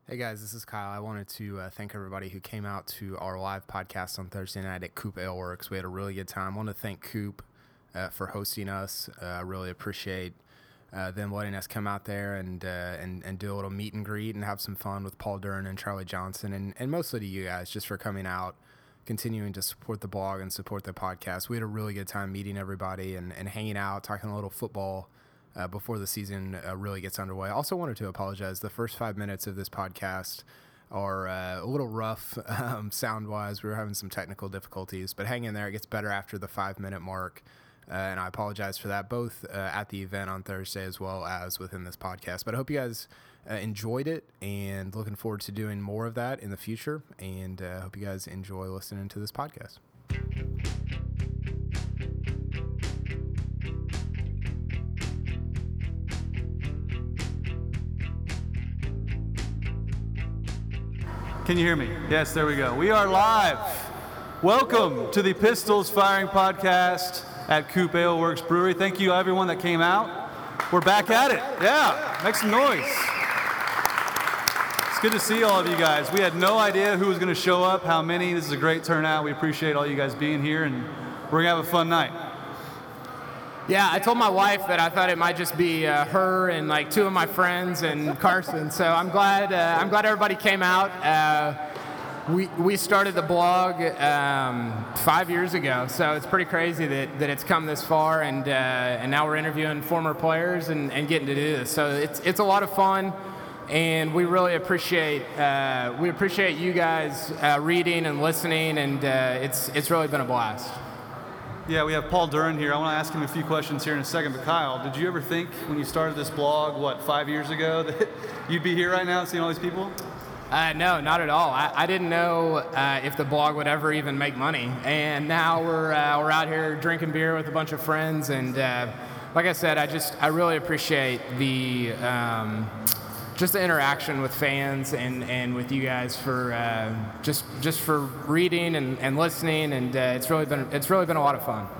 Hey guys, this is Kyle. I wanted to thank everybody who came out to our live podcast on Thursday night at Coop Ale Works. We had a really good time. I want to thank Coop for hosting us. I really appreciate them letting us come out there and do a little meet and greet and have some fun with Paul Dern and Charlie Johnson, and mostly to you guys just for coming out, continuing to support the blog and support the podcast. We had a really good time meeting everybody and hanging out, talking a little football before the season really gets underway. I also wanted to apologize. The first 5 minutes of this podcast are a little rough sound-wise. We were having some technical difficulties, but hang in there. It gets better after the 5-minute mark, and I apologize for that, both at the event on Thursday as well as within this podcast. But I hope you guys enjoyed it, and looking forward to doing more of that in the future, and hope you guys enjoy listening to this podcast. Can you hear me? Yes, there we go. We are live. Welcome to the Pistols Firing Podcast at Coop Ale Works Brewery. Thank you, everyone that came out. We're back at it. Yeah, make some noise. It's good to see all of you guys. We had no idea who was going to show up, how many. This is a great turnout. We appreciate all you guys being here, and we're going to have a fun night. Yeah, I told my wife that I thought it might just be her and like two of my friends and Carson. So I'm glad everybody came out. We started the blog 5 years ago, so it's pretty crazy that it's come this far, and now we're interviewing former players and getting to do this. So it's a lot of fun, and we really appreciate you guys reading and listening, and it's really been a blast. Yeah, we have Paul Dern here. I want to ask him a few questions here in a second. But Kyle, did you ever think when you started this blog, 5 years ago, that you'd be here right now seeing all these people? No, not at all. I didn't know if the blog would ever even make money, and now we're out here drinking beer with a bunch of friends. And like I said, I really appreciate the just the interaction with fans and with you guys for just for reading and listening, and it's really been a lot of fun.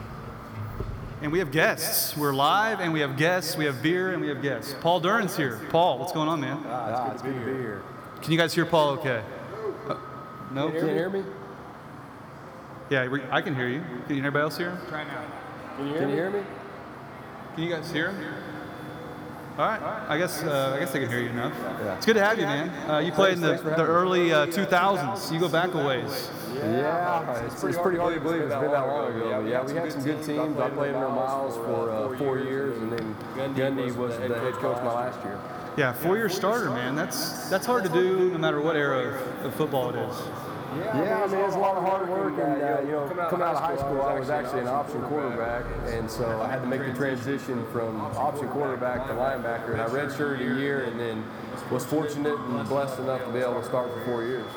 And we have guests. We're live, and we have guests. We have beer, and we have guests. Paul Dern's here. Paul, what's going on, man? It's good to be here. Can you guys hear Paul okay? No? Can you hear me? Yeah, I can hear you. Can anybody else hear him? Try now. Can you hear me? Can you guys hear him? All right. I guess they can hear you enough. Yeah. It's good to have you, man. You played in the early 2000s. You go back a ways. Yeah, it's pretty hard to believe it's been that long ago. Yeah, we had some good teams. I played under Miles for 4 years, and then Gundy was the head coach my last year. Yeah, 4-year starter, man. That's hard to do no matter what era of football it is. Yeah, I mean, it's a lot of hard work, and coming out of high school, I was actually an option quarterback, and so I had to make the transition from option quarterback to linebacker, and I redshirted a year, and then was fortunate and blessed enough to be able to start for 4 years.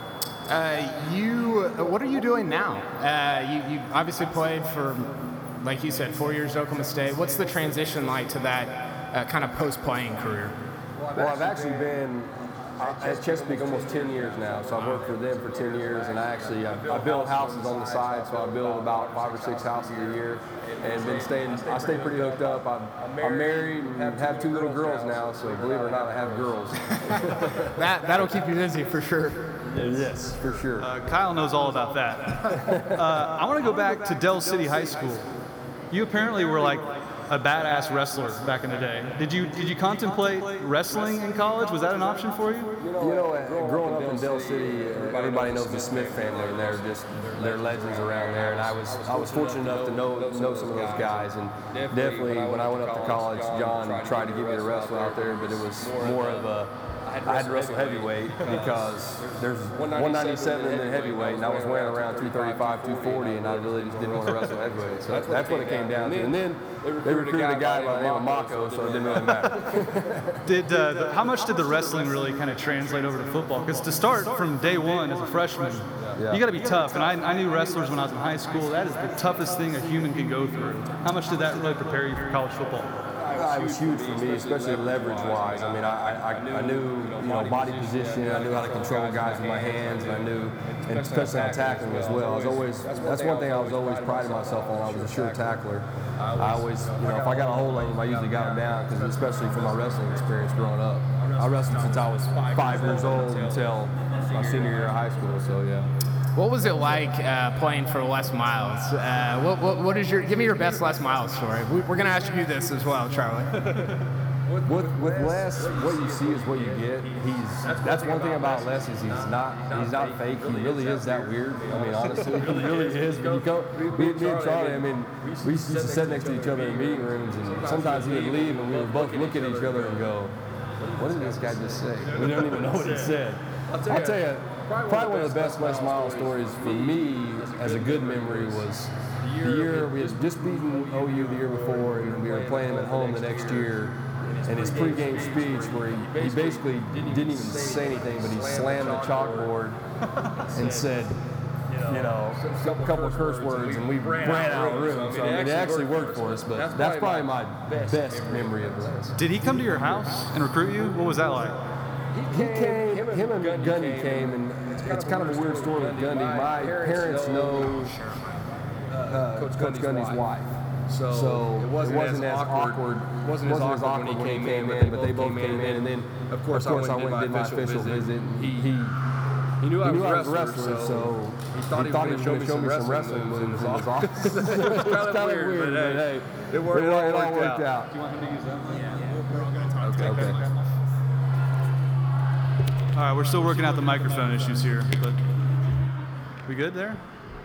What are you doing now? You obviously played for, like you said, 4 years at Oklahoma State. What's the transition like to that kind of post-playing career? Well, I've actually been at Chesapeake almost 10 years now, so I've worked for them for 10 years, and I build houses on the side, so I build about 5 or 6 houses a year, and I stay pretty hooked up. I'm married and have 2 little girls now, so believe it or not, I have girls. That'll keep you busy for sure. Yes, for sure. Kyle knows all about that. I want to go back to Del City High School. You apparently were like a badass wrestler back in the day. Did you contemplate wrestling in college? Was that an option for you? Growing up in Del City, everybody knows the Smith family, and they're legends around there. And I was fortunate enough to know some of those guys. And definitely, when I went up to college, John tried to get me to wrestle out there, but it was more of I had to wrestle heavyweight because there's 197 and then heavyweight, and I was weighing around 235, 240, and I really just didn't want to wrestle heavyweight. So that's what it came down to. And then they recruited a guy by the name of Mako, so it didn't really matter. How much did the wrestling really kind of translate over to football? Because to start from day one as a freshman, you got to be tough. And I knew wrestlers when I was in high school. That is the toughest thing a human can go through. How much did that really prepare you for college football? It was huge for me, especially leverage-wise. I mean, I knew, body position. I knew how to control guys with my hands, and especially on tackling as well. That's one thing I was always priding myself on. I was a sure tackler. I always, if I got a hold on him, I usually got him down, because especially from my wrestling experience growing up. I wrestled since I was 5 years old until my senior year of high school. So yeah. What was it like playing for Les Miles? What is give me your best Les Miles story? We're going to ask you this as well, Charlie. With Les, what you see is what you get. That's one thing about Les is he's not fake. He really is that weird. I mean, honestly, he really is. When you go, me and Charlie, I mean, we used to sit next to each other in meeting rooms, and sometimes he would leave, and we would both look at each other and go, "What did this guy just say?" We don't even know what he said. I'll tell you, probably one of the best Les Miles stories for me as a good memory was the year we had just beaten OU the year before, and we were playing him at home the next year. And his pregame speech, where he basically didn't even say anything, but he slammed the chalkboard and said, a couple of curse words, and we ran out of the room. So I mean, it actually worked for us, but that's probably my best memory of this. Did he come to your house and recruit you? What was that like? He came, him and Gundy came, and it's kind of a weird story with Gundy. My parents know Coach Gundy's wife. So it wasn't as awkward. It wasn't as awkward when he came in, but they both came in. And then, of course, I went and did my official visit. And he knew I was a wrestler, so he thought he was going to show me some wrestling moves in his office. It's kind of weird, but hey, it all worked out. Do you want him to use that? Yeah, we're all going to talk. Okay. All right, we're still working out the microphone issues here, but we good there?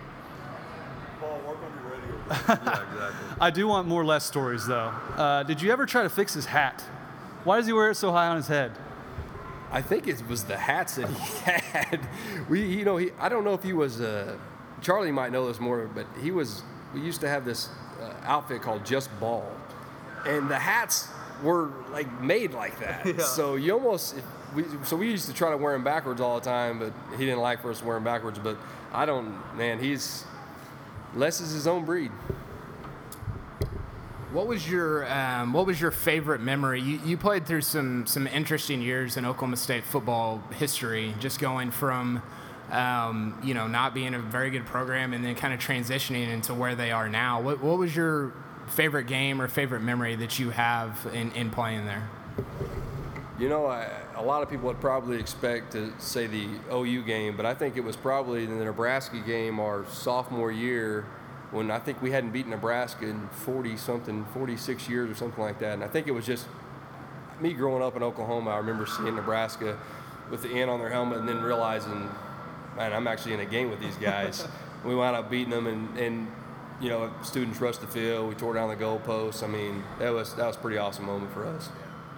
Yeah, exactly. I do want more Les stories, though. Did you ever try to fix his hat? Why does he wear it so high on his head? I think it was the hats that he had. I don't know if he was. Charlie might know this more, but we used to have this outfit called Just Ball, and the hats were like made like that. Yeah. So you almost. We used to try to wear them backwards all the time, but he didn't like for us to wear them backwards. But Les is his own breed. What was your favorite memory? You played through some interesting years in Oklahoma State football history, just going from not being a very good program and then kind of transitioning into where they are now. What was your favorite game or favorite memory that you have in playing there? A lot of people would probably expect to say the OU game, but I think it was probably the Nebraska game our sophomore year, when I think we hadn't beaten Nebraska in 46 years or something like that. And I think it was just me growing up in Oklahoma. I remember seeing Nebraska with the N on their helmet and then realizing, man, I'm actually in a game with these guys. We wound up beating them, and students rushed the field. We tore down the goalposts. I mean, that was a pretty awesome moment for us.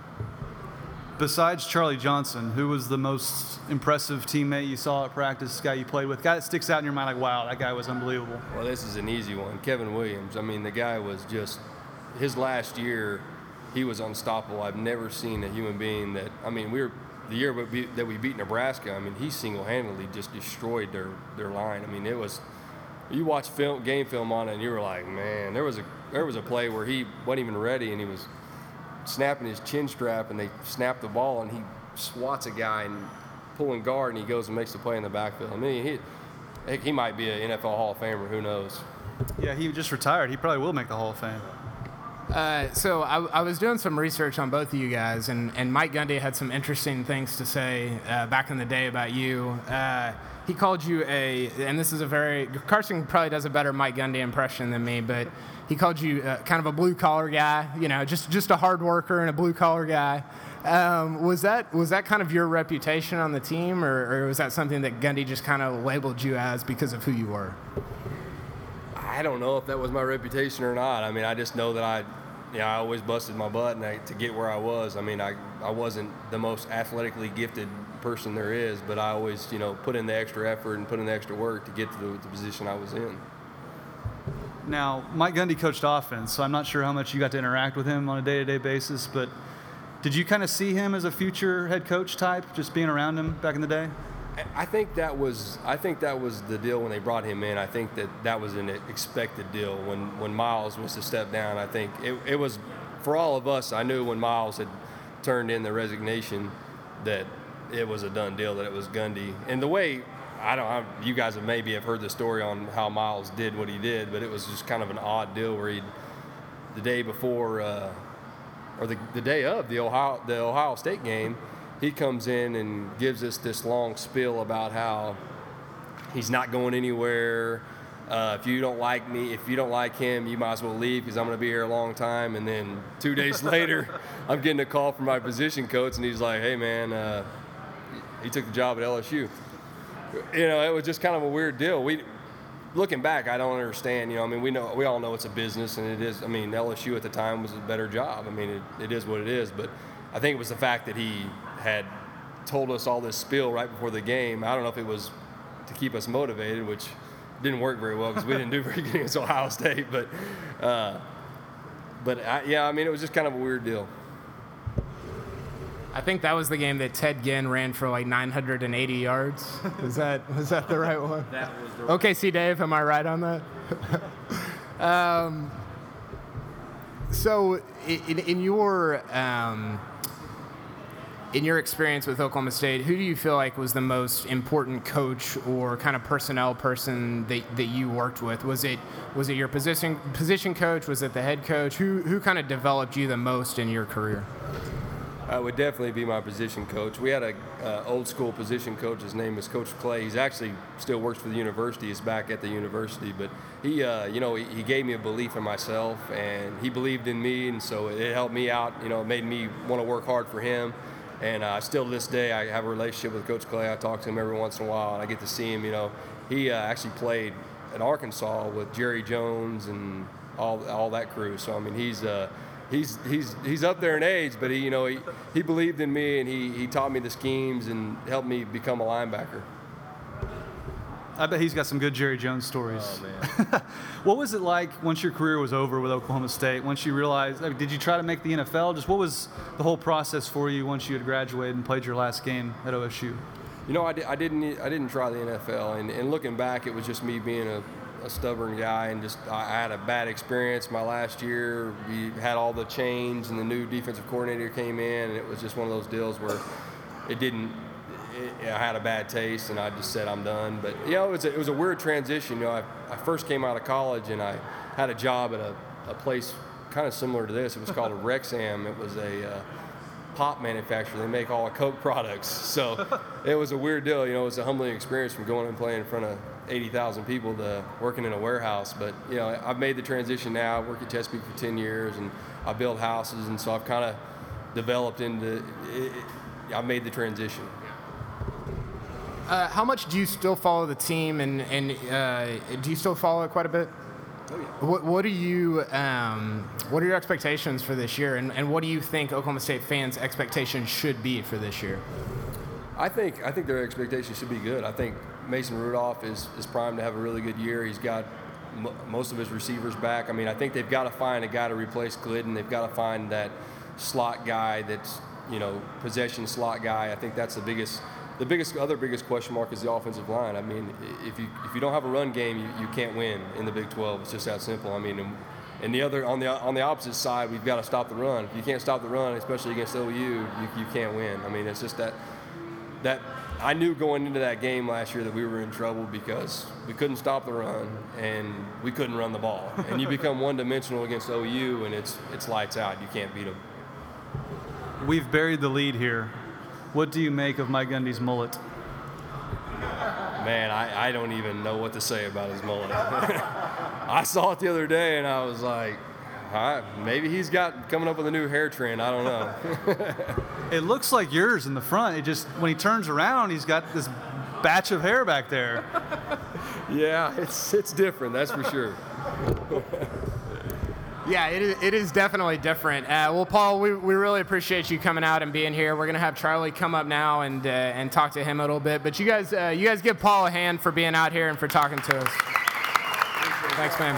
Besides Charlie Johnson, who was the most impressive teammate you saw at practice, guy you played with, guy that sticks out in your mind like, wow, that guy was unbelievable? Well, this is an easy one. Kevin Williams. I mean, the guy was just, his last year, he was unstoppable. I've never seen a human being that, the year that we beat Nebraska, he single-handedly just destroyed their line. It was, you watch game film on it, and you were like, man, there was a play where he wasn't even ready, and he was snapping his chin strap, and they snap the ball, and he swats a guy and pulling guard, and he goes and makes the play in the backfield. He might be an NFL Hall of Famer. Who knows? Yeah, he just retired. He probably will make the Hall of Fame. So I was doing some research on both of you guys, and Mike Gundy had some interesting things to say back in the day about you. He called you and this is Carson probably does a better Mike Gundy impression than me, but he called you kind of a blue-collar guy, just a hard worker and a blue-collar guy. Was that kind of your reputation on the team, or was that something that Gundy just kind of labeled you as because of who you were? I don't know if that was my reputation or not. I just know that I always busted my butt to get where I was. I wasn't the most athletically gifted person there is, but I always, put in the extra effort and put in the extra work to get to the position I was in. Now, Mike Gundy coached offense, so I'm not sure how much you got to interact with him on a day-to-day basis, but did you kind of see him as a future head coach type, just being around him back in the day? I think that was the deal when they brought him in. I think that was an expected deal when Miles was to step down. I think it was, for all of us, I knew when Miles had turned in the resignation that it was a done deal, that it was Gundy. And the way, you guys maybe have heard the story on how Miles did what he did, but it was just kind of an odd deal where the day before, or the day of the Ohio State game, he comes in and gives us this long spiel about how he's not going anywhere. If you don't like him, you might as well leave because I'm going to be here a long time. And then 2 days later, I'm getting a call from my position coach, and he's like, hey, man, he took the job at LSU. It was just kind of a weird deal. Looking back, I don't understand. We all know it's a business, and it is. LSU at the time was a better job. It is what it is. But I think it was the fact that he had told us all this spiel right before the game. I don't know if it was to keep us motivated, which didn't work very well because we didn't do very good against Ohio State. But it was just kind of a weird deal. I think that was the game that Ted Ginn ran for like 980 yards. Was that the right one? That was the right one. OKC Dave, am I right on that? So in your experience with Oklahoma State, who do you feel like was the most important coach or kind of personnel person that you worked with? Was it your position coach? Was it the head coach? Who kind of developed you the most in your career? It would definitely be my position coach. We had a old school position coach. His name is Coach Clay. He's actually still works for the university. He's back at the university, but he gave me a belief in myself, and he believed in me, and so it helped me out. It made me want to work hard for him. And still to this day, I have a relationship with Coach Clay. I talk to him every once in a while, and I get to see him. He actually played at Arkansas with Jerry Jones and all that crew. So he's up there in age, but he believed in me, and he taught me the schemes and helped me become a linebacker. I bet he's got some good Jerry Jones stories. Oh, man. What was it like once your career was over with Oklahoma State? Once you realized, did you try to make the NFL? Just what was the whole process for you once you had graduated and played your last game at OSU? I didn't try the NFL, and looking back, it was just me being a stubborn guy, and just I had a bad experience my last year. We had all the change, and the new defensive coordinator came in, and it was just one of those deals where I had a bad taste, and I just said I'm done. But it was a weird transition. I first came out of college, and I had a job at a place kind of similar to this. It was called Rexham. It was a pop manufacturer. They make all the Coke products. So it was a weird deal. It was a humbling experience from going and playing in front of 80,000 people to working in a warehouse. But I've made the transition now. I work at Chesapeake for 10 years, and I build houses, and so I've kind of developed into it. I've made the transition. How much do you still follow the team, and do you still follow it quite a bit? Oh, yeah. What are your expectations for this year, and what do you think Oklahoma State fans' expectations should be for this year? I think their expectations should be good. I think Mason Rudolph is primed to have a really good year. He's got most of his receivers back. I think they've got to find a guy to replace Glidden. They've got to find that slot guy that's possession slot guy. I think that's the biggest question mark is the offensive line. If you don't have a run game, you can't win in the Big 12. It's just that simple. And the other on the opposite side, we've got to stop the run. If you can't stop the run, especially against OU, you can't win. It's just that I knew going into that game last year that we were in trouble because we couldn't stop the run and we couldn't run the ball. And you become one-dimensional against OU, and it's lights out. You can't beat them. We've buried the lead here. What do you make of Mike Gundy's mullet? Man, I don't even know what to say about his mullet. I saw it the other day, and I was like, all right, maybe he's coming up with a new hair trend. I don't know. It looks like yours in the front. It just, when he turns around, he's got this batch of hair back there. Yeah, it's different, that's for sure. Yeah, it is definitely different. Well, Paul, we really appreciate you coming out and being here. We're going to have Charlie come up now and talk to him a little bit. But you guys give Paul a hand for being out here and for talking to us. Thanks, man.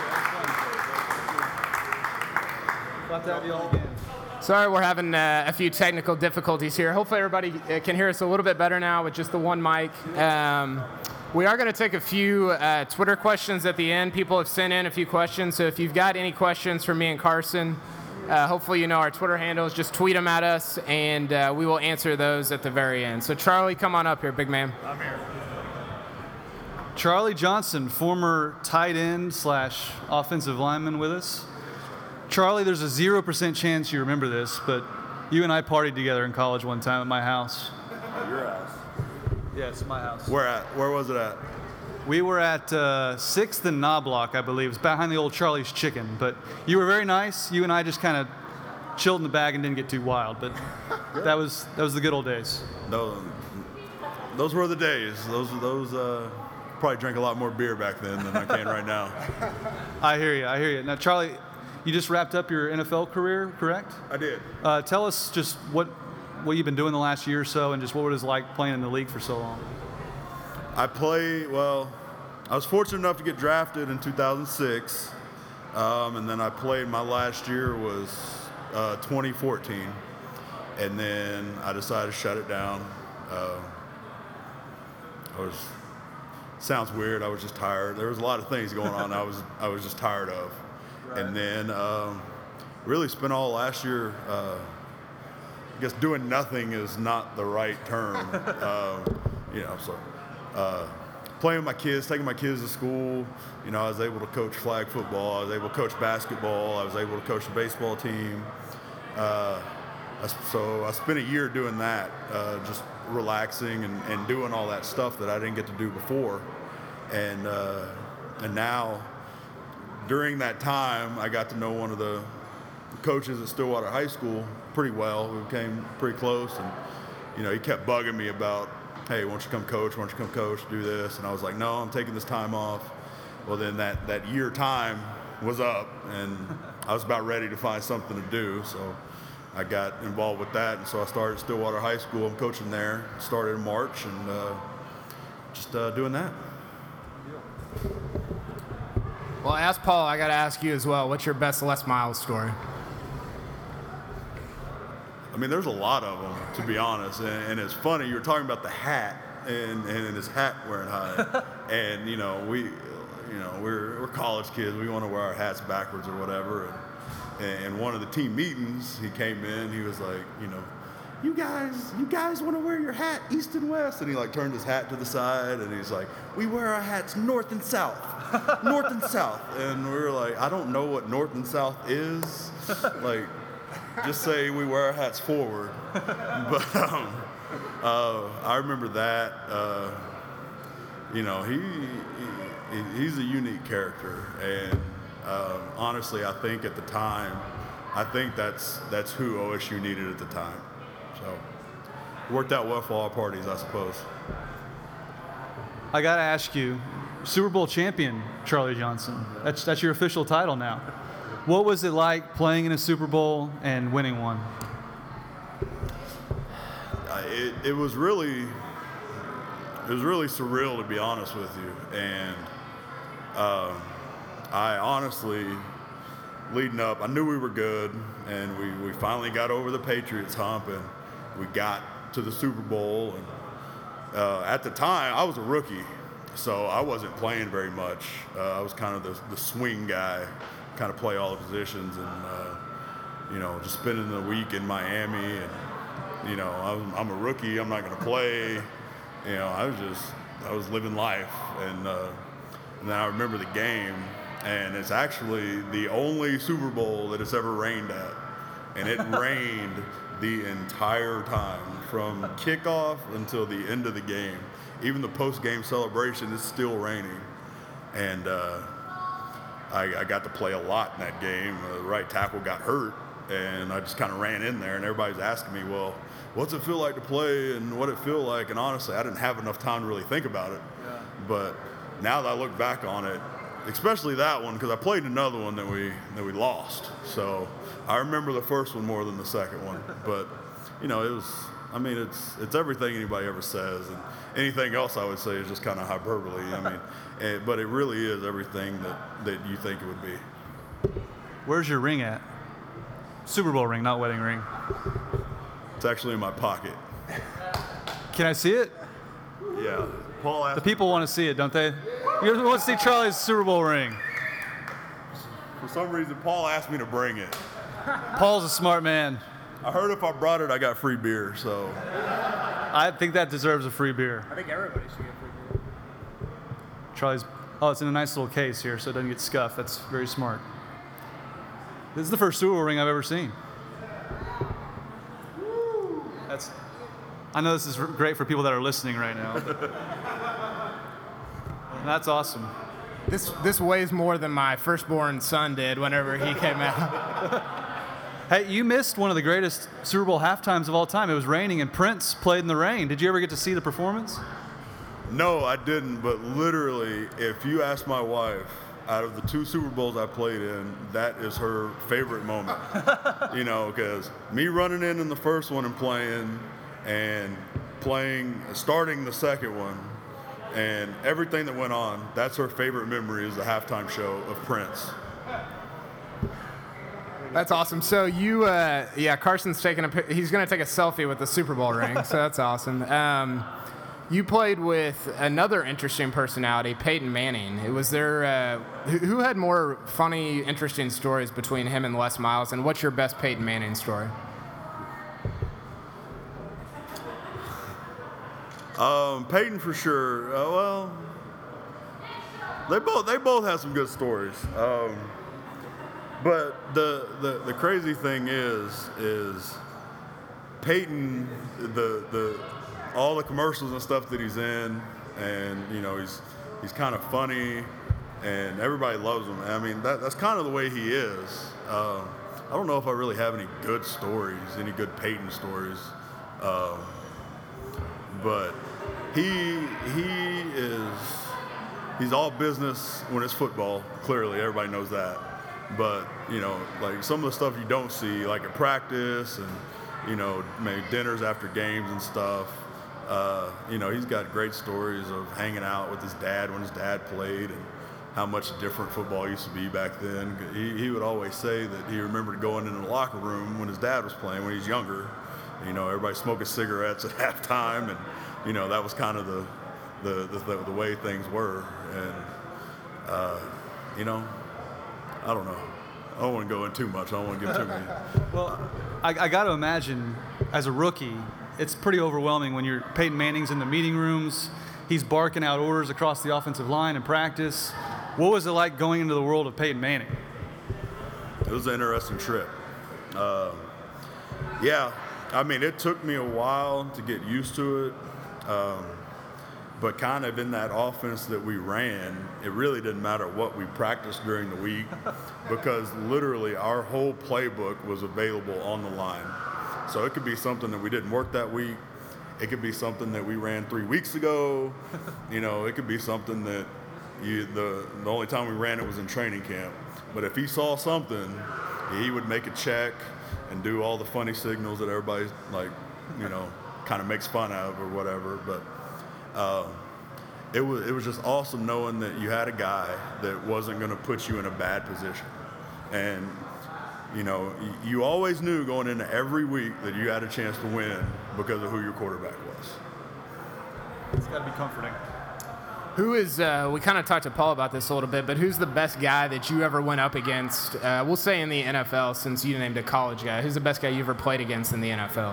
Glad to have you all again. Sorry, we're having a few technical difficulties here. Hopefully everybody can hear us a little bit better now with just the one mic. We are going to take a few Twitter questions at the end. People have sent in a few questions, so if you've got any questions for me and Carson, hopefully our Twitter handles. Just tweet them at us, and we will answer those at the very end. So Charlie, come on up here, big man. I'm here. Charlie Johnson, former tight end / offensive lineman with us. Charlie, there's a 0% chance you remember this, but You and I partied together in college one time at my house. At your house. Yes, my house. Where was it at? We were at 6th and Knobloch, I believe. It's behind the old Charlie's Chicken. But you were very nice. You and I just kind of chilled in the bag and didn't get too wild. But that was the good old days. Those were the days. Those probably drank a lot more beer back then than I can right now. I hear you. Now, Charlie, you just wrapped up your NFL career, correct? I did. Tell us just what you've been doing the last year or so, and just what it was like playing in the league for so long. I was fortunate enough to get drafted in 2006, and then I played. My last year was 2014, and then I decided to shut it down. Sounds weird. I was just tired. There was a lot of things going on. I was just tired of, right. And then really spent all last year. I guess doing nothing is not the right term. Playing with my kids, taking my kids to school. I was able to coach flag football. I was able to coach basketball. I was able to coach the baseball team. So I spent a year doing that, just relaxing and doing all that stuff that I didn't get to do before. And now, during that time, I got to know one of the coaches at Stillwater High School pretty well. We became pretty close, and he kept bugging me about, hey, why don't you come coach? Why don't you come coach? Do this. And I was like, no, I'm taking this time off. Well, then that year time was up, and I was about ready to find something to do. So I got involved with that, and so I started at Stillwater High School. I'm coaching there. Started in March, and just doing that. Well, ask Paul. I got to ask you as well. What's your best Les Miles story? I mean, there's a lot of them, to be honest. And it's funny, you were talking about the hat and his hat wearing high. And, we're college kids. We want to wear our hats backwards or whatever. And one of the team meetings, he came in, he was like, you guys want to wear your hat east and west? And he turned his hat to the side, and he's like, we wear our hats north and south, north and south. And we were like, I don't know what north and south is. Just say we wear our hats forward. But I remember that. He's a unique character, and honestly, I think at the time, that's who OSU needed at the time. So it worked out well for all parties, I suppose. I got to ask you, Super Bowl champion Charlie Johnson. That's your official title now. What was it like playing in a Super Bowl and winning one? It was really surreal, to be honest with you. And I honestly, leading up, I knew we were good, and we finally got over the Patriots hump, and we got to the Super Bowl. And at the time, I was a rookie, so I wasn't playing very much. I was kind of the swing guy, kind of play all the positions, and just spending the week in Miami, and I'm a rookie. I'm not going to play. I was living life, and then I remember the game, and it's actually the only Super Bowl that it's ever rained at, and it rained the entire time from kickoff until the end of the game. Even the post-game celebration is still raining, and I got to play a lot in that game. The right tackle got hurt, and I just kind of ran in there, and everybody's asking me, well, what's it feel like to play and what it feel like? And honestly, I didn't have enough time to really think about it. Yeah. But now that I look back on it, especially that one, because I played another one that we lost. So I remember the first one more than the second one. But, it's everything anybody ever says. And anything else I would say is just kind of hyperbole. But it really is everything that you think it would be. Where's your ring at? Super Bowl ring, not wedding ring. It's actually in my pocket. Can I see it? Yeah. Paul asked. The people want to see it, don't they? You want to see Charlie's Super Bowl ring. For some reason, Paul asked me to bring it. Paul's a smart man. I heard if I brought it, I got free beer, so. I think that deserves a free beer. I think everybody should get free beer. Charlie's, it's in a nice little case here, so it doesn't get scuffed. That's very smart. This is the first Super Bowl ring I've ever seen. I know this is great for people that are listening right now. That's awesome. This weighs more than my firstborn son did whenever he came out. Hey, you missed one of the greatest Super Bowl halftimes of all time. It was raining, and Prince played in the rain. Did you ever get to see the performance? No, I didn't, but literally, if you ask my wife, out of the 2 Super Bowls I played in, that is her favorite moment. You know, because me running in the first one and starting the second one, and everything that went on, that's her favorite memory is the halftime show of Prince. That's awesome. So you, Carson's he's going to take a selfie with the Super Bowl ring, so that's awesome. You played with another interesting personality, Peyton Manning. Who had more funny, interesting stories between him and Les Miles, and what's your best Peyton Manning story? Peyton for sure. Well, they both have some good stories. But the crazy thing is Peyton, all the commercials and stuff that he's in, and you know he's kind of funny, and everybody loves him. I mean that's kind of the way he is. I don't know if I really have any good stories, any good Peyton stories, but he's all business when it's football. Clearly, everybody knows that. But you know, like some of the stuff you don't see, like at practice and you know maybe dinners after games and stuff. You know, he's got great stories of hanging out with his dad when his dad played and how much different football used to be back then. He would always say that he remembered going into the locker room when his dad was playing when he was younger. You know, everybody smoking cigarettes at halftime, and you know that was kind of the way things were. And you know, I don't know. I don't want to go in too much. I don't want to give too many. Well, I got to imagine as a rookie, it's pretty overwhelming when you're Peyton Manning's in the meeting rooms. He's barking out orders across the offensive line in practice. What was it like going into the world of Peyton Manning? It was an interesting trip. Yeah, I mean, it took me a while to get used to it. But kind of in that offense that we ran, it really didn't matter what we practiced during the week because literally our whole playbook was available on the line. So it could be something that we didn't work that week. It could be something that we ran 3 weeks ago. You know, it could be something that the only time we ran it was in training camp. But if he saw something, he would make a check and do all the funny signals that everybody, like, you know, kind of makes fun of or whatever. But it was just awesome knowing that you had a guy that wasn't going to put you in a bad position. And, you know, you always knew going into every week that you had a chance to win because of who your quarterback was. It's got to be comforting. Who is, we kind of talked to Paul about this a little bit, but who's the best guy that you ever went up against? We'll say in the NFL, since you named a college guy. Who's the best guy you ever played against in the NFL?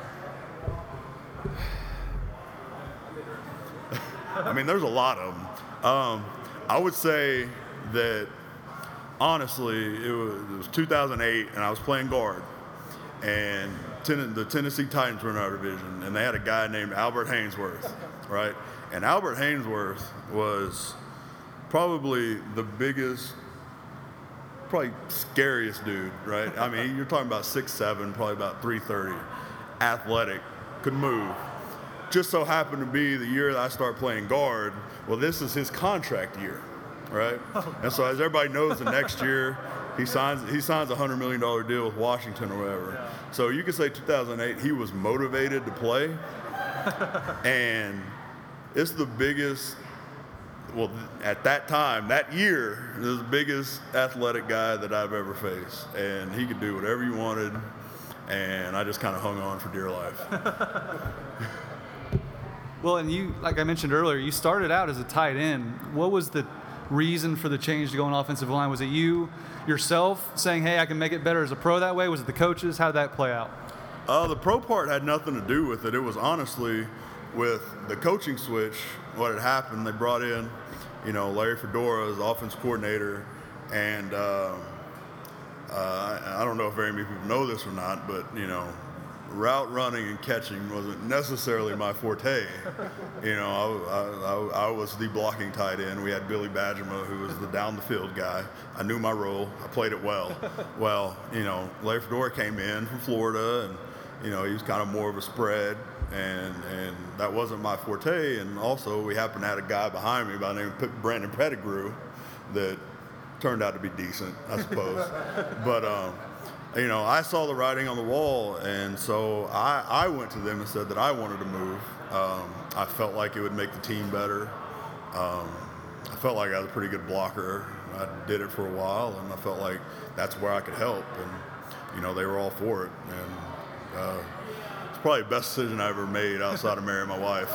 I mean, there's a lot of them. I would say that, honestly, it was 2008, and I was playing guard. And the Tennessee Titans were in our division, and they had a guy named Albert Haynesworth, right? And Albert Haynesworth was probably the biggest, probably scariest dude, right? I mean, you're talking about 6'7", probably about 330, athletic, could move. Just so happened to be the year that I started playing guard. Well, this is his contract year, right? And so as everybody knows, the next year he signs a $100 million deal with Washington or whatever. Yeah. So you could say 2008, he was motivated to play. And it's the biggest, well, at that time, that year, it was the biggest athletic guy that I've ever faced. And he could do whatever you wanted. And I just kind of hung on for dear life. Well, and you, like I mentioned earlier, you started out as a tight end. What was the reason for the change to go on offensive line? Was it you yourself saying, hey, I can make it better as a pro that way? Was it the coaches? How did that play out? The pro part had nothing to do with it. It was honestly with the coaching switch, what had happened. They brought in, Larry Fedora as offense coordinator. And I don't know if very many people know this or not, but, route running and catching wasn't necessarily my forte. You know, I was the blocking tight end. We had Billy Badgerma, who was the down the field guy. I knew my role. I played it well. Well, you know, Larry Fedora came in from Florida, and you know, he was kind of more of a spread, and that wasn't my forte. And also, we happened to have a guy behind me by the name of Brandon Pettigrew that turned out to be decent, I suppose. But you know, I saw the writing on the wall, and so I went to them and said that I wanted to move. I felt like it would make the team better. I felt like I was a pretty good blocker. I did it for a while, and I felt like that's where I could help. And you know, they were all for it. And it's probably the best decision I ever made outside of marrying my wife.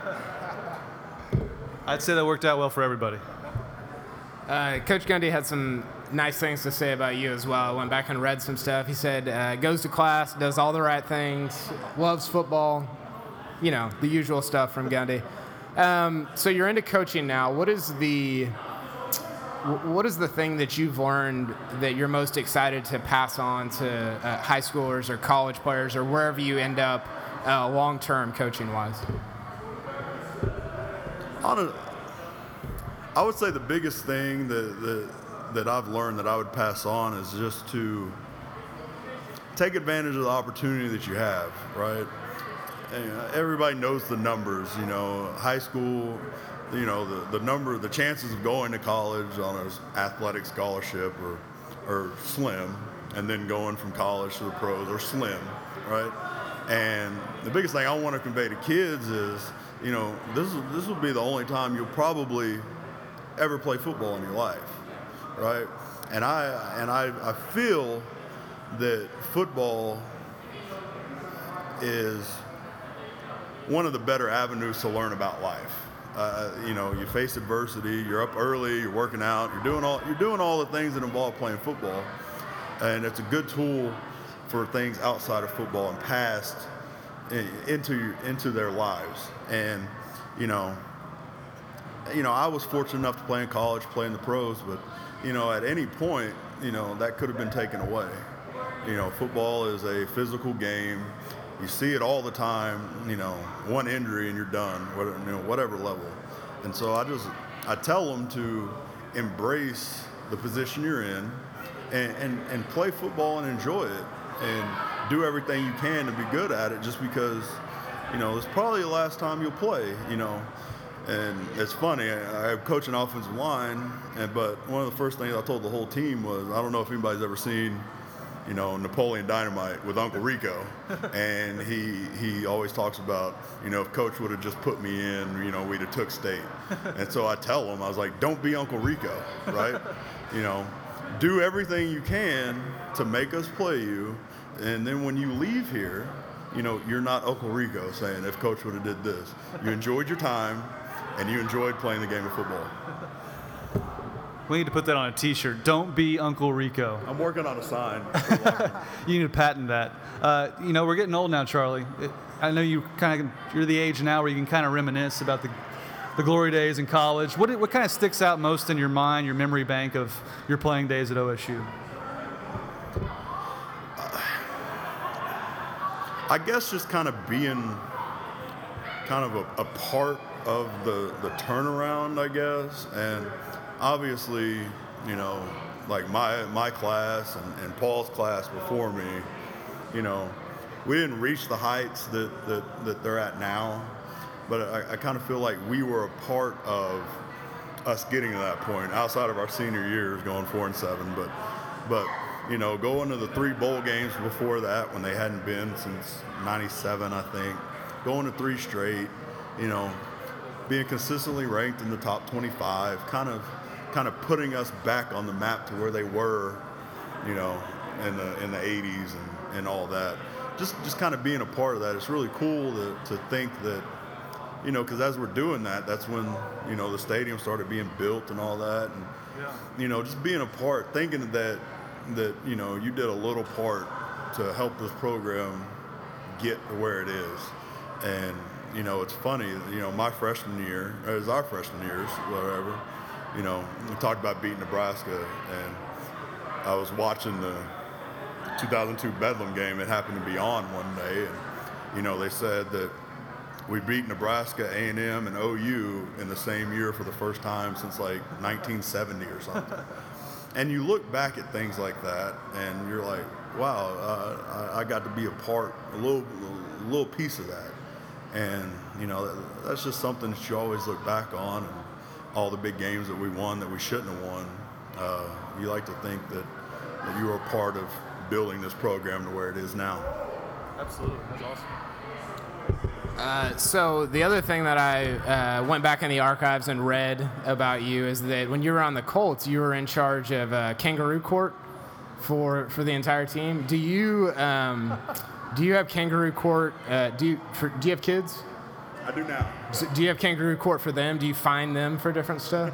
I'd say that worked out well for everybody. Coach Gundy had some nice things to say about you as well. I went back and read some stuff. He said goes to class, does all the right things, loves football, you know, the usual stuff from Gundy. So you're into coaching now. What is the thing that you've learned that you're most excited to pass on to high schoolers or college players or wherever you end up long-term coaching-wise? I would say the biggest thing that I've learned that I would pass on is just to take advantage of the opportunity that you have, right? And everybody knows the numbers, you know, high school, you know, the chances of going to college on an athletic scholarship are slim, and then going from college to the pros are slim, right? And the biggest thing I want to convey to kids is, you know, this will be the only time you'll probably ever play football in your life, right? And I feel that football is one of the better avenues to learn about life. You know, you face adversity, you're up early, you're working out, you're doing all the things that involve playing football, and it's a good tool for things outside of football and past into their lives. And you know, I was fortunate enough to play in college, play in the pros, but you know, at any point, you know, that could have been taken away. You know, football is a physical game. You see it all the time, you know, one injury and you're done, whatever level. And so I tell them to embrace the position you're in and play football and enjoy it and do everything you can to be good at it, just because, you know, it's probably the last time you'll play, you know. And it's funny, I'm coaching offensive line, but one of the first things I told the whole team was, I don't know if anybody's ever seen, you know, Napoleon Dynamite with Uncle Rico. And he always talks about, you know, if Coach would have just put me in, you know, we'd have took state. And so I tell him, I was like, don't be Uncle Rico, right? You know, do everything you can to make us play you. And then when you leave here, you know, you're not Uncle Rico saying, if Coach would have did this. You enjoyed your time, and you enjoyed playing the game of football. We need to put that on a T-shirt. Don't be Uncle Rico. I'm working on a sign. You need to patent that. You know, we're getting old now, Charlie. I know you're the age now where you can kind of reminisce about the glory days in college. What kind of sticks out most in your mind, your memory bank of your playing days at OSU? I guess just kind of being kind of a part of the turnaround, I guess. And obviously, you know, like my class and Paul's class before me, you know, we didn't reach the heights that they're at now, but I kind of feel like we were a part of us getting to that point outside of our senior years, going 4-7. But you know, going to the 3 bowl games before that when they hadn't been since '97, I think, going to 3 straight, you know, being consistently ranked in the top 25, kind of putting us back on the map to where they were, you know, in the 80s and all that. Just kind of being a part of that. It's really cool to think that, you know, because as we're doing that, that's when, you know, the stadium started being built and all that. And, you know, just being a part, thinking that, you know, you did a little part to help this program get to where it is. And, you know, it's funny, you know, my freshman year, or it was our freshman years, whatever, you know, we talked about beating Nebraska, and I was watching 2002 Bedlam game. It happened to be on one day, and you know, they said that we beat Nebraska, A&M, and OU in the same year for the first time since like 1970 or something. And you look back at things like that, and you're like, wow, I got to be a part, a little piece of that. And you know, that's just something that you always look back on, and all the big games that we won that we shouldn't have won. You like to think that you were a part of building this program to where it is now. Absolutely, that's awesome. So the other thing that I went back in the archives and read about you is that when you were on the Colts, you were in charge of kangaroo court for the entire team. Do you have kangaroo court? Do you have kids? I do now. So do you have kangaroo court for them? Do you fine them for different stuff?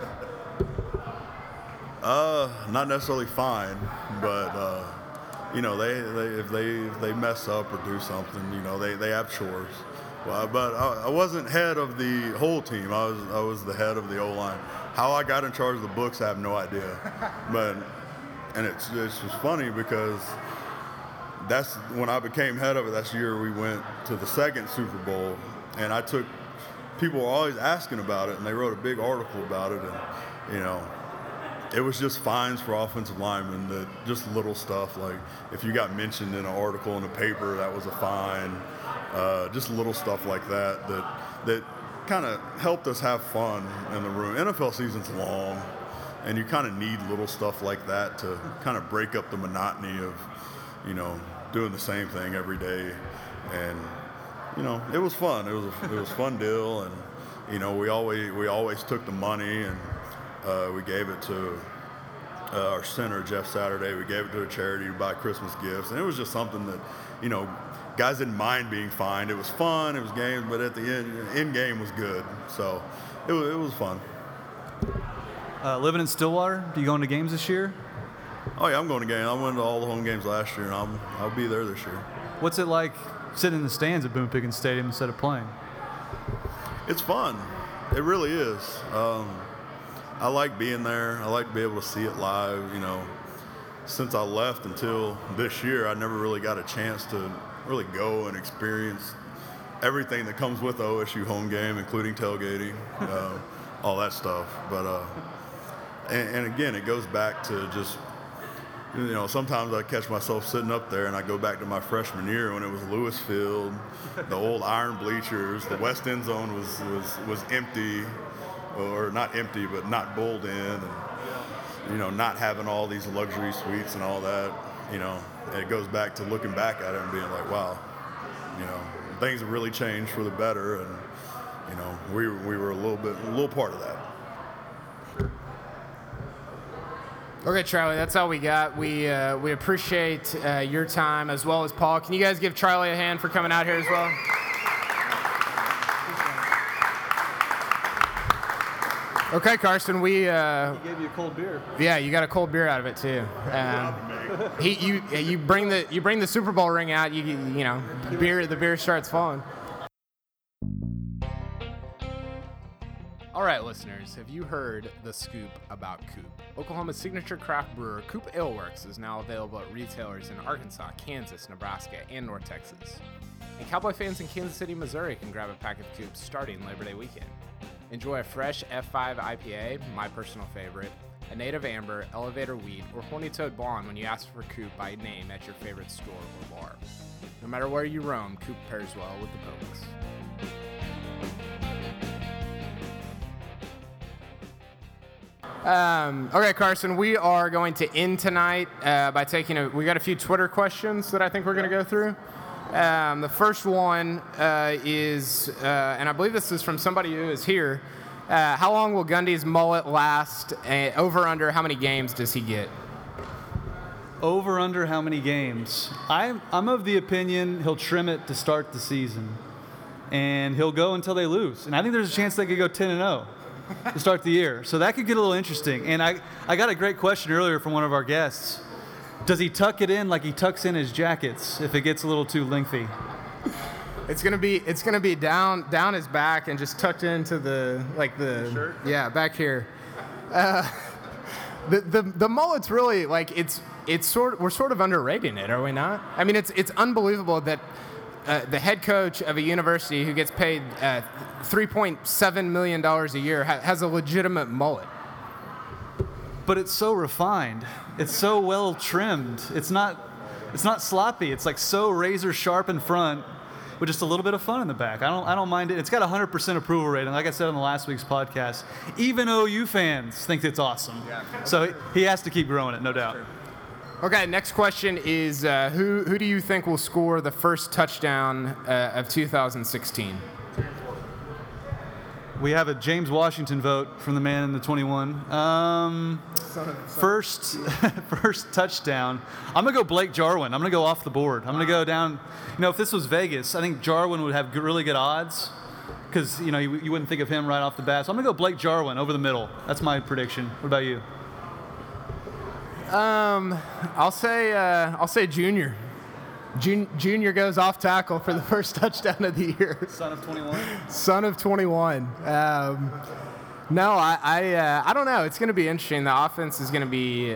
Not necessarily fine, but you know, if they mess up or do something, you know, they have chores. Well, but I wasn't head of the whole team. I was the head of the O-line. How I got in charge of the books, I have no idea. And it's just funny because that's when I became head of it. That's the year we went to the second Super Bowl, and people were always asking about it, and they wrote a big article about it, and you know, it was just fines for offensive linemen, that just little stuff like if you got mentioned in an article in the paper, that was a fine. Just little stuff like that kind of helped us have fun in the room. NFL season's long, and you kind of need little stuff like that to kind of break up the monotony of, you know, doing the same thing every day. And you know, it was fun. It was a fun deal, and you know, we always took the money and we gave it to our center, Jeff Saturday. We gave it to a charity to buy Christmas gifts, and it was just something that, you know, guys didn't mind being fined. It was fun. It was games, but at the end game was good. So it was fun. Living in Stillwater, do you go into games this year? Oh yeah, I'm going to games. I went to all the home games last year, and I'll be there this year. What's it like sitting in the stands at Boone Pickens Stadium instead of playing? It's fun. It really is. I like being there. I like to be able to see it live. You know, since I left until this year, I never really got a chance to really go and experience everything that comes with the OSU home game, including tailgating, all that stuff. But and again, it goes back to just, you know, sometimes I catch myself sitting up there and I go back to my freshman year when it was Lewis Field, the old iron bleachers, the west end zone was empty, or not empty, but not bowled in, and you know, not having all these luxury suites and all that. You know, it goes back to looking back at it and being like, wow, you know, things have really changed for the better, and you know, we were a little part of that. Okay, Charlie, that's all we got. We appreciate your time as well as Paul. Can you guys give Charlie a hand for coming out here as well? Okay, Carson, we... He gave you a cold beer. Yeah, you got a cold beer out of it, too. You bring the Super Bowl ring out, you know, the beer starts flowing. All right, listeners, have you heard the scoop about Coop? Oklahoma's signature craft brewer, Coop Ale Works, is now available at retailers in Arkansas, Kansas, Nebraska, and North Texas. And Cowboy fans in Kansas City, Missouri can grab a pack of Coops starting Labor Day weekend. Enjoy a fresh F5 IPA, my personal favorite, a native amber, elevator wheat, or horny toad blonde when you ask for Coop by name at your favorite store or bar. No matter where you roam, Coop pairs well with the Pokes. Okay, Carson, we are going to end tonight by we got a few Twitter questions that I think we're going to go through. The first one is, and I believe this is from somebody who is here. How long will Gundy's mullet last? Over, under, how many games does he get? Over, under, how many games? I'm of the opinion he'll trim it to start the season, and he'll go until they lose. And I think there's a chance they could go 10-0 to start the year. So that could get a little interesting. And I got a great question earlier from one of our guests. Does he tuck it in like he tucks in his jackets if it gets a little too lengthy? It's gonna be down his back and just tucked into the shirt? Yeah, back here. The mullet's really like it's we're sort of underrating it, are we not? I mean, it's unbelievable that the head coach of a university who gets paid $3.7 million a year has a legitimate mullet. But it's so refined. It's so well trimmed. It's not sloppy. It's like so razor sharp in front with just a little bit of fun in the back. I don't mind it. It's got 100% approval rating. Like I said on the last week's podcast, even OU fans think it's awesome. Yeah. So he has to keep growing it, no doubt. Okay, next question is who do you think will score the first touchdown of 2016? We have a James Washington vote from the man in the 21. First touchdown. I'm going to go Blake Jarwin. I'm going to go off the board. I'm going to go down. If this was Vegas, I think Jarwin would have really good odds because, you wouldn't think of him right off the bat. So I'm going to go Blake Jarwin over the middle. That's my prediction. What about you? I'll say Junior. Junior goes off tackle for the first touchdown of the year. Son of 21. Son of 21. No, I don't know. It's going to be interesting. The offense is going to be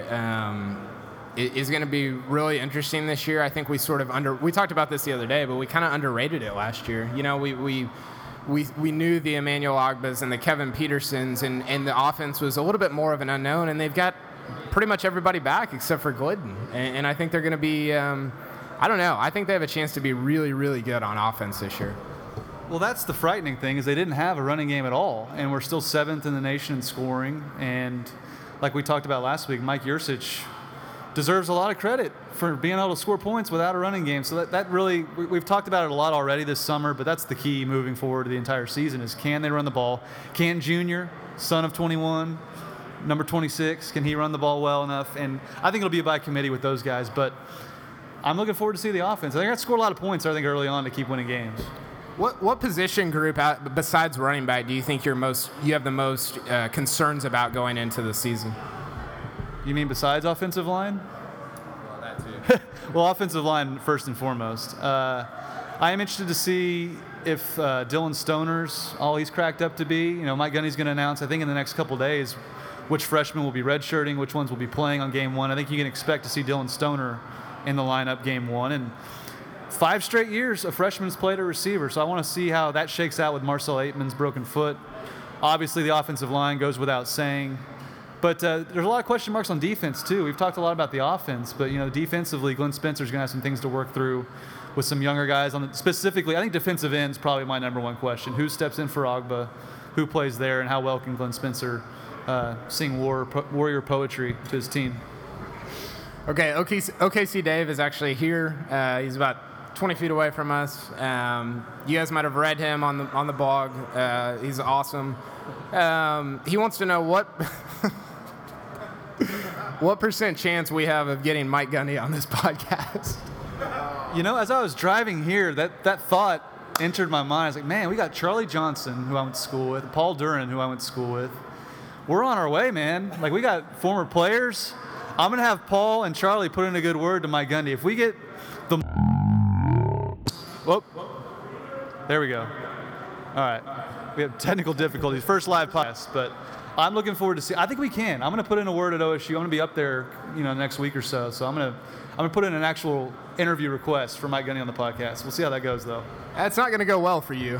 really interesting this year. I think we talked about this the other day, but we kind of underrated it last year. We knew the Emmanuel Ogbas and the Kevin Petersons, and the offense was a little bit more of an unknown, and they've got pretty much everybody back except for Glidden. And I think they're going to be, I don't know. I think they have a chance to be really, really good on offense this year. Well, that's the frightening thing is they didn't have a running game at all, and we're still 7th in the nation in scoring. And like we talked about last week, Mike Yurcich deserves a lot of credit for being able to score points without a running game. So that really, we've talked about it a lot already this summer, but that's the key moving forward to the entire season is can they run the ball? Can Junior, son of 21, number 26, can he run the ball well enough? And I think it'll be by committee with those guys, but I'm looking forward to see the offense. They're going to score a lot of points, I think, early on to keep winning games. What position group besides running back do you think you have the most concerns about going into the season? You mean besides offensive line? Well, that too. Well, offensive line first and foremost. I am interested to see if Dylan Stoner's all he's cracked up to be. Mike Gundy's going to announce, I think, in the next couple days which freshmen will be redshirting, which ones will be playing on game one. I think you can expect to see Dylan Stoner in the lineup game one. And 5 straight years a freshman's played a receiver, so I want to see how that shakes out with Marcel Aitman's broken foot. Obviously, the offensive line goes without saying. But there's a lot of question marks on defense, too. We've talked a lot about the offense, but, defensively, Glenn Spencer's going to have some things to work through with some younger guys. Specifically, I think defensive end's probably my number one question. Who steps in for Ogba? Who plays there? And how well can Glenn Spencer sing warrior poetry to his team? Okay, OKC Dave is actually here. He's about 20 feet away from us. You guys might have read him on the blog. He's awesome. He wants to know what percent chance we have of getting Mike Gundy on this podcast. As I was driving here, that thought entered my mind. I was like, man, we got Charlie Johnson, who I went to school with, Paul Duran, who I went to school with. We're on our way, man. Like, we got former players. I'm going to have Paul and Charlie put in a good word to Mike Gundy. If we get the... Whoop. There we go. All right. We have technical difficulties. First live podcast, but I'm looking forward to see. I think we can. I'm going to put in a word at OSU. I'm going to be up there, next week or so. So I'm going to put in an actual interview request for Mike Gundy on the podcast. We'll see how that goes, though. That's not going to go well for you.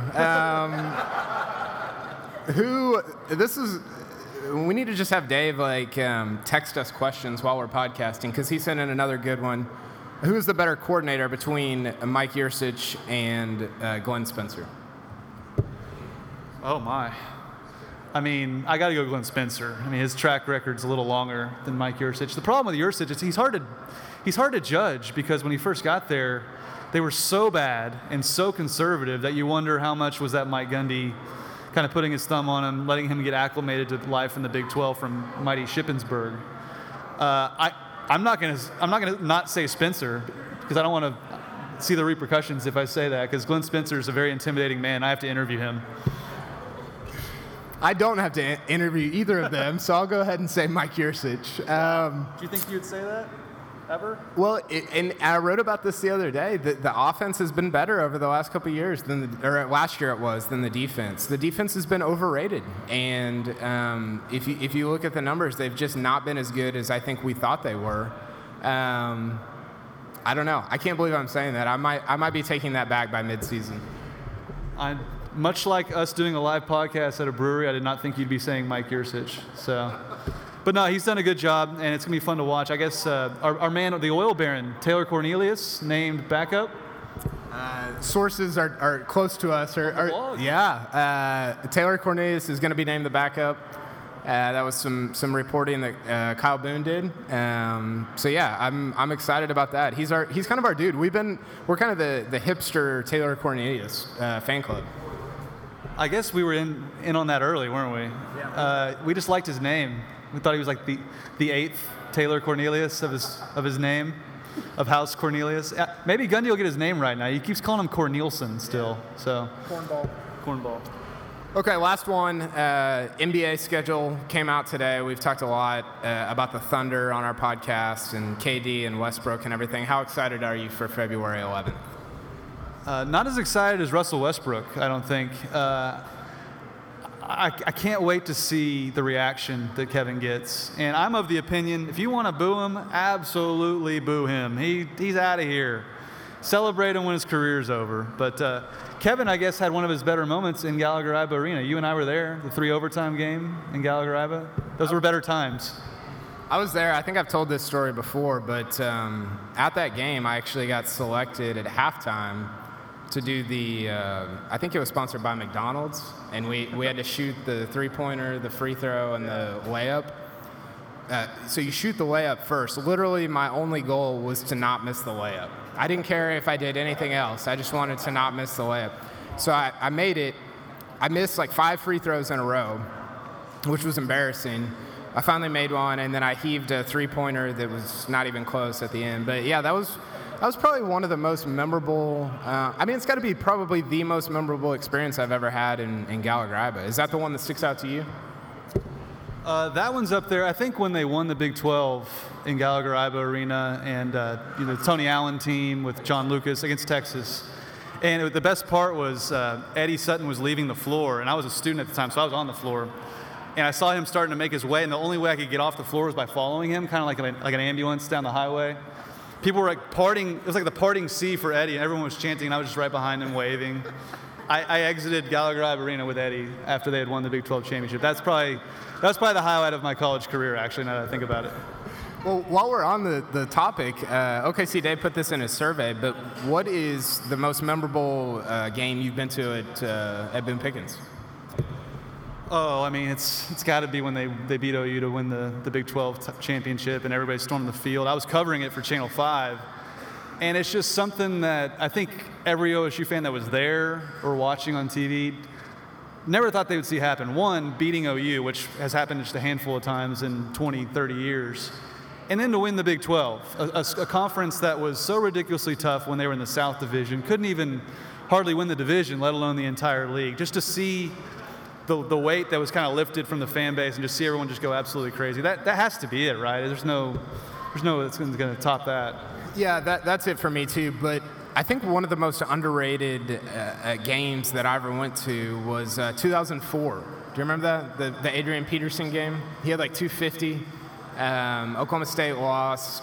We need to just have Dave text us questions while we're podcasting because he sent in another good one. Who's the better coordinator between Mike Yurcich and Glenn Spencer? Oh my! I mean, I got to go Glenn Spencer. I mean, his track record's a little longer than Mike Yurcich. The problem with Yurcich is he's hard to judge because when he first got there, they were so bad and so conservative that you wonder how much was that Mike Gundy kind of putting his thumb on him, letting him get acclimated to life in the Big 12 from mighty Shippensburg. I'm not gonna not say Spencer because I don't want to see the repercussions if I say that because Glenn Spencer is a very intimidating man. I have to interview him. I don't have to interview either of them, so I'll go ahead and say Mike Yurcich. Do you think you'd say that? Ever? Well, and I wrote about this the other day. The offense has been better over the last couple of years than last year than the defense. The defense has been overrated, and if you look at the numbers, they've just not been as good as I think we thought they were. I don't know. I can't believe I'm saying that. I might be taking that back by midseason. Much like us doing a live podcast at a brewery, I did not think you'd be saying Mike Yurcich. So, but no, he's done a good job, and it's gonna be fun to watch. I guess our man, the oil baron, Taylor Cornelius, named backup. Sources are close to us. Taylor Cornelius is going to be named the backup. That was some reporting that Kyle Boone did. So yeah, I'm excited about that. He's kind of our dude. We're kind of the hipster Taylor Cornelius fan club. I guess we were in on that early, weren't we? Yeah. We just liked his name. We thought he was like the eighth Taylor Cornelius of his name. Of House Cornelius. Maybe Gundy will get his name right now. He keeps calling him Cornelison still. So Cornball. Okay, last one. NBA schedule came out today. We've talked a lot about the Thunder on our podcast and KD and Westbrook and everything. How excited are you for February 11th? Not as excited as Russell Westbrook, I don't think. I can't wait to see the reaction that Kevin gets. And I'm of the opinion, if you want to boo him, absolutely boo him. He's out of here. Celebrate him when his career's over. But Kevin, I guess, had one of his better moments in Gallagher-Iba Arena. You and I were there, the 3 overtime game in Gallagher-Iba. Those were better times. I was there. I think I've told this story before, but at that game, I actually got selected at halftime to do I think it was sponsored by McDonald's, and we had to shoot the three-pointer, the free throw, and the layup. So you shoot the layup first. Literally, my only goal was to not miss the layup. I didn't care if I did anything else. I just wanted to not miss the layup. So I made it. I missed like 5 free throws in a row, which was embarrassing. I finally made one, and then I heaved a three-pointer that was not even close at the end. But yeah, that was probably one of the most memorable. It's got to be probably the most memorable experience I've ever had in Gallagher-Iba. Is that the one that sticks out to you? That one's up there. I think when they won the Big 12 in Gallagher-Iba Arena, and the Tony Allen team with John Lucas against Texas. And the best part was Eddie Sutton was leaving the floor, and I was a student at the time, so I was on the floor. And I saw him starting to make his way, and the only way I could get off the floor was by following him, kind of like an ambulance down the highway. People were like parting. It was like the parting C for Eddie, and everyone was chanting, and I was just right behind him waving. I exited Gallagher-Iba Arena with Eddie after they had won the Big 12 championship. That was probably the highlight of my college career, actually, now that I think about it. Well, while we're on the topic, OKC Dave put this in his survey, but what is the most memorable game you've been to at Boone Pickens? Oh, I mean, it's got to be when they beat OU to win the Big 12 championship and everybody stormed the field. I was covering it for Channel 5, and it's just something that I think every OSU fan that was there or watching on TV never thought they would see happen. One, beating OU, which has happened just a handful of times in 20, 30 years. And then to win the Big 12, a conference that was so ridiculously tough when they were in the South Division, couldn't even hardly win the division, let alone the entire league. Just to see the weight that was kind of lifted from the fan base and just see everyone just go absolutely crazy. That has to be it, right? There's no that's going to top that. Yeah, that's it for me too. But I think one of the most underrated games that I ever went to was 2004. Do you remember that? The Adrian Peterson game? He had like 250. Oklahoma State lost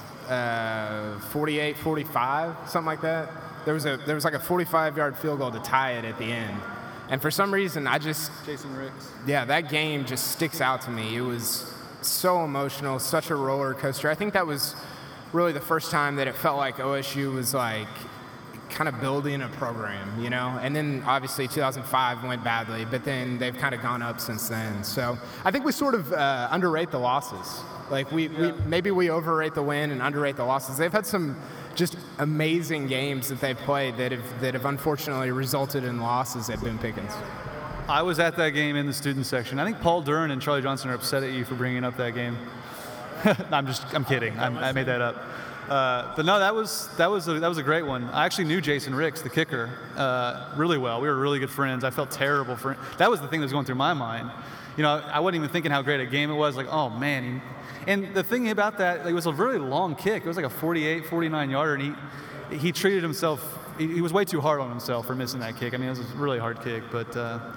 48-45, something like that. There was like a 45-yard field goal to tie it at the end. And for some reason, Jason Ricks. Yeah, that game just sticks out to me. It was so emotional, such a roller coaster. I think that was really the first time that it felt like OSU was like kind of building a program, you know? And then obviously 2005 went badly, but then they've kind of gone up since then. So I think we sort of underrate the losses. Like maybe we overrate the win and underrate the losses. They've had some just amazing games that they've played that have unfortunately resulted in losses at Boone Pickens. I was at that game in the student section. I think Paul Duren and Charlie Johnson are upset at you for bringing up that game. I'm kidding. I made that up. But no, that was a great one. I actually knew Jason Ricks, the kicker, really well. We were really good friends. I felt terrible for him. That was the thing that was going through my mind. You know, I wasn't even thinking how great a game it was. Like, oh man. And the thing about that, it was a really long kick. It was like a 48, 49-yarder, and he treated himself. He was way too hard on himself for missing that kick. I mean, it was a really hard kick, but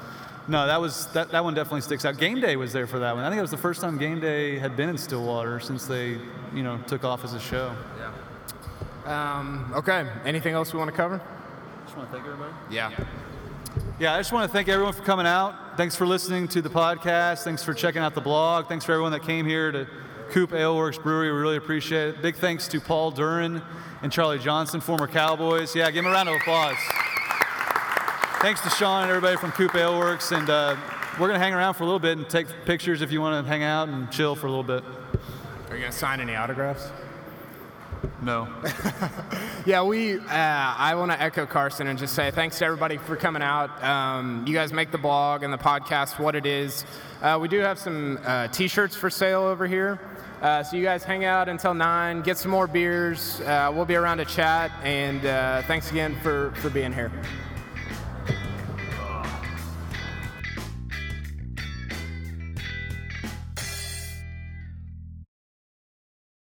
No, that one definitely sticks out. Game Day was there for that one. I think it was the first time Game Day had been in Stillwater since they, took off as a show. Yeah. Okay. Anything else we want to cover? Just want to thank everybody. Yeah. Yeah, I just want to thank everyone for coming out. Thanks for listening to the podcast. Thanks for checking out the blog. Thanks for everyone that came here to Coop Ale Works Brewery. We really appreciate it. Big thanks to Paul Duran and Charlie Johnson, former Cowboys. Yeah, give them a round of applause. Thanks to Sean and everybody from Coop Ale Works. And we're going to hang around for a little bit and take pictures if you want to hang out and chill for a little bit. Are you going to sign any autographs? No. Yeah, I want to echo Carson and just say thanks to everybody for coming out. You guys make the blog and the podcast what it is. We do have some T-shirts for sale over here. So you guys hang out until 9, get some more beers. We'll be around to chat, and thanks again for being here.